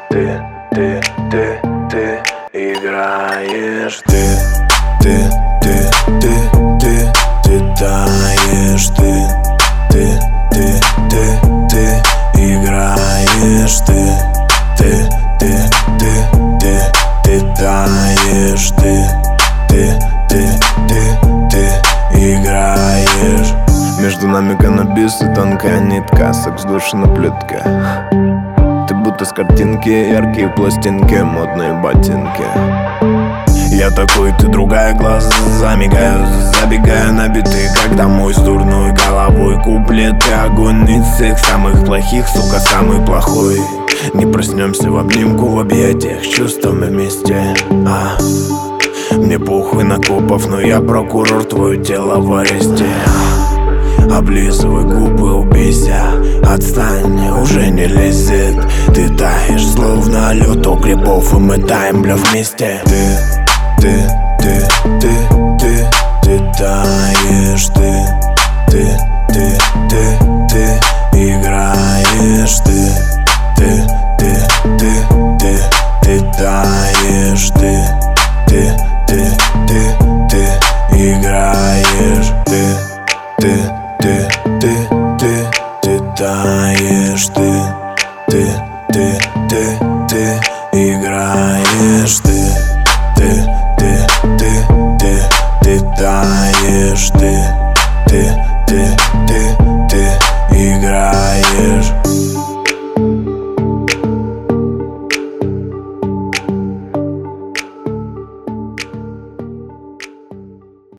ты играешь, ты таешь, ты играешь, ты таешь, ты играешь. Между нами каннабис и тонкая нитка, секс в душе на плитке. Ты будто с картинки, яркие пластинки, модные ботинки. Я такой, ты другая, глаза замигаю, забегаю на биты, как домой с дурной головой. Куплеты, огонь из всех самых плохих, сука, самый плохой. Не проснемся в обнимку, в объятиях, чувствами вместе. Мне похуй на копов, но я прокурор, твое тело в аресте. Облизывай губы, убейся, отстань, уже не лезет. Ты таешь, словно лед у грибов, и мы таем, бля, вместе. Ты таешь, ты играешь, ты таешь, ты играешь, ты таешь, ты